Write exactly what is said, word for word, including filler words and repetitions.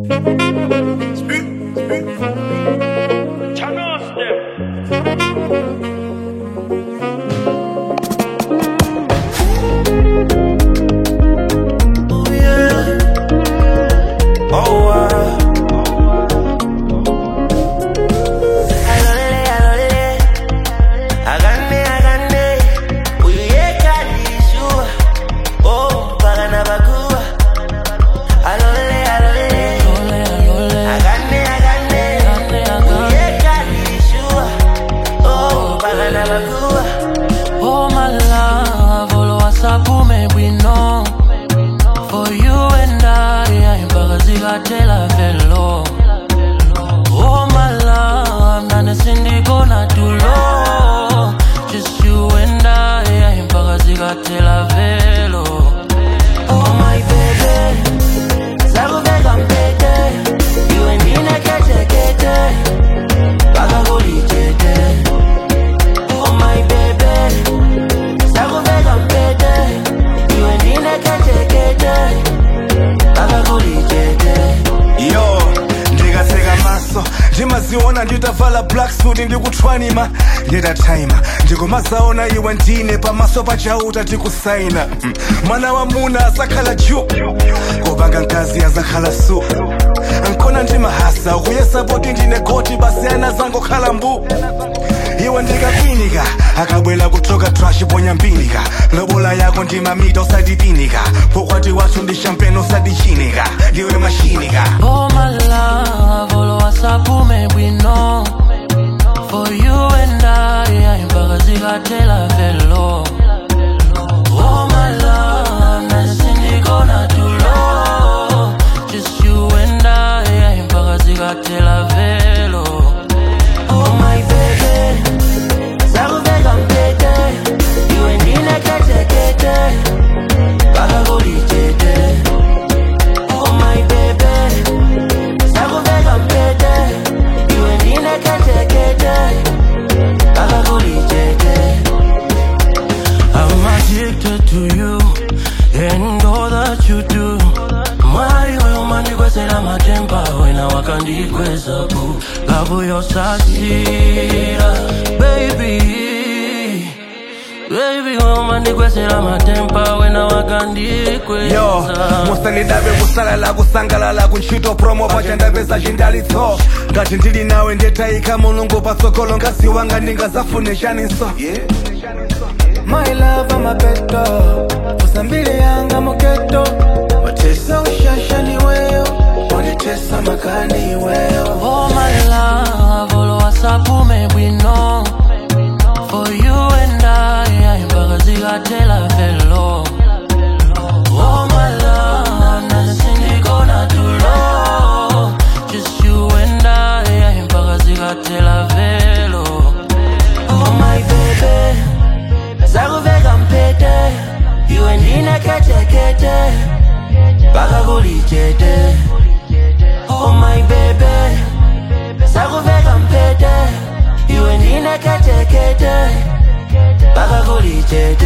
Oh my love, all WhatsApp make we know. For you and I, I'm bagazika tela velo. Oh my love, nane sindi gonna do low. Just you and I, I'm bagazika tela velo. Oh my baby, zago vega mpete. You and me na kete kete, baga goli tete. Ndimaziona nditavala black suit ndikutwanima nditataima ndikomazaona iwe ndine pamaso pachauta tikusaina mm. Mwana wa muna azakhala juu kopanga nkazi azakhala su ankona ndimahasa ukuyesa poti ndine goti basi ana zango khala mbu iwe ndikakwinika akabwela kutoka trash ponyambinika lobola yako ndimamita usadipinika pokwati wathu ndi champagne usadichinika ndiwe mashinika. Oh my love, all WhatsApp make we know. For you and I, I'm bagazika tela velo. Oh my love, nane sindi gonna do low. Just you and I, I'm bagazika tela velo. Oh my baby, zago vega mpete. You and me na kete kete, baga goli tete. Oh my baby, zago vega mpete. You and me na kete kete, baga goli tete. I'm addicted to you and all that you do. Mwari oyo mandikwesera matempa wena wakandikwesa bu gabu yosasira baby. Baby, woman, you question my temper when I walk on the equation. Yo, mustani dabe kusala la kusangala la kunchito promo pachanda pesa jindalitso. Ngati ndili nawe ndetaika mulungu pasokolo ngasi wanga ndingazafune shaniso. Yeah. My love, I'm a beto. Usambili yanga moketo. Watesa ushasha ni weo. Wanitesa makani weo. Oh my love, all WhatsApp make we know. For you and I, I'm bagazika tela velo. Oh my love, nane sindi gonna do low. Just you and I, I'm bagazika tela velo. Oh my baby, zago vega mpete. You and me na kete kete, baga goli tete. Oh my baby, zago vega mpete. You and me na kete kete, baga goli tete.